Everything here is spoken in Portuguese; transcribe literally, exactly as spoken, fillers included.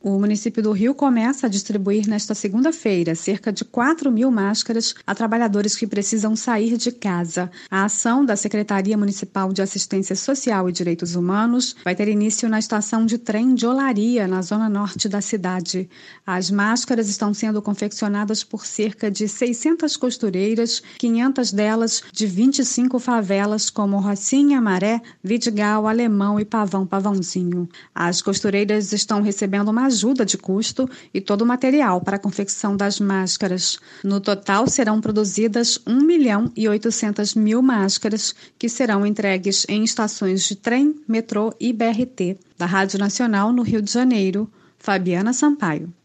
O município do Rio começa a distribuir nesta segunda-feira cerca de quatro mil máscaras a trabalhadores que precisam sair de casa. A ação da Secretaria Municipal de Assistência Social e Direitos Humanos vai ter início na estação de trem de Olaria, na zona norte da cidade. As máscaras estão sendo confeccionadas por cerca de seiscentas costureiras, quinhentas delas de vinte e cinco favelas como Rocinha, Maré, Vidigal, Alemão e Pavão Pavãozinho. As costureiras estão recebendo uma ajuda de custo e todo o material para a confecção das máscaras. No total, serão produzidas um milhão e oitocentas mil máscaras que serão entregues em estações de trem, metrô e B R T. Da Rádio Nacional, no Rio de Janeiro, Fabiana Sampaio.